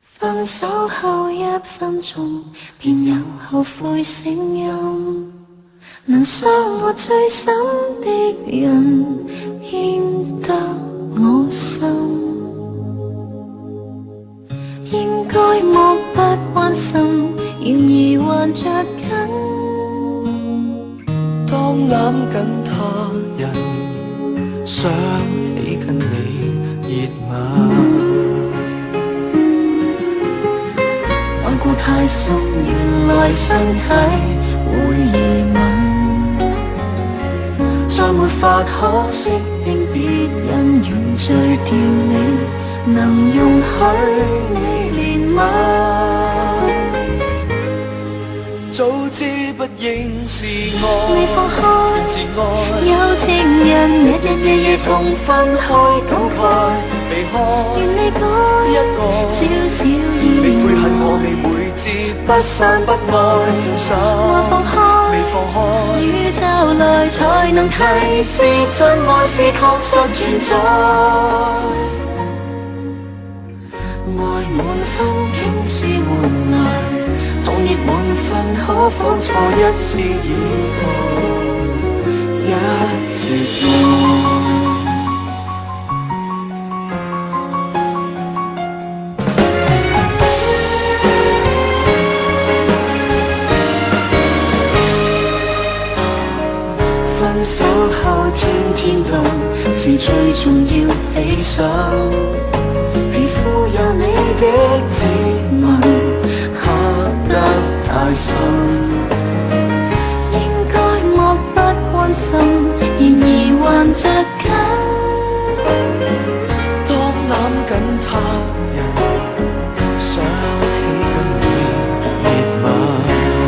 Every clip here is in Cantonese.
分手後1分鐘，便有後悔聲音。能傷我最深的人，牽得我心。應該漠不關心，然而還着緊。 當攬緊他人，想起跟你熱吻。 愛過太深，原來身體會移民。再沒法可適應別人，原罪掉了，能容許你憐憫。 早知不應是愛， 未放開， 自愛。 有情人日日夜夜痛分開，感慨避開， 願你改一個少少意你悔恨我未每節不散不愛，手我放開， 未放開， 宇宙來才能提示真愛是確實存在。愛滿分竟是換來，痛亦滿分，可否錯一次以後一直愛。分手後天天凍，是最重要起手。皮膚有你的接吻，刻得太深。應該漠不關心，然而還着緊。 當攬緊他人，想起跟你熱吻。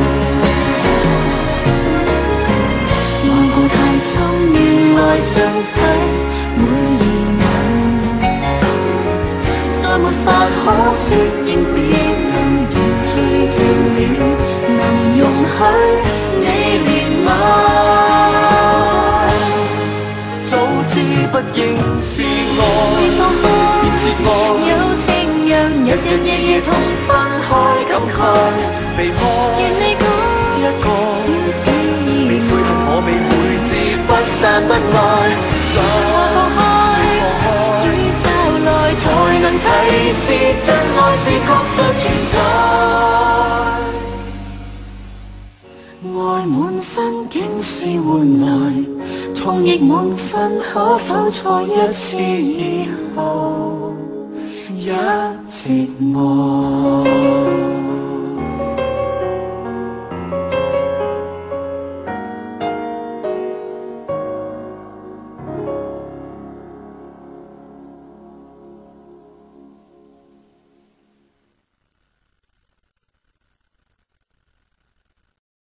愛過太深，原來身體會移民。再沒法可適應別人，原罪斷了，能容許你憐憫。 早知不應是愛， 未放開， 便接愛。 有情人日日夜夜痛分開，感慨避開， 願你改一個少少意你悔恨我未每節不散不愛，手我放開， 未放開， 宇宙來才能提示真愛是確實存在。愛滿分竟是換來，痛亦滿分，可否錯一次以後一直愛。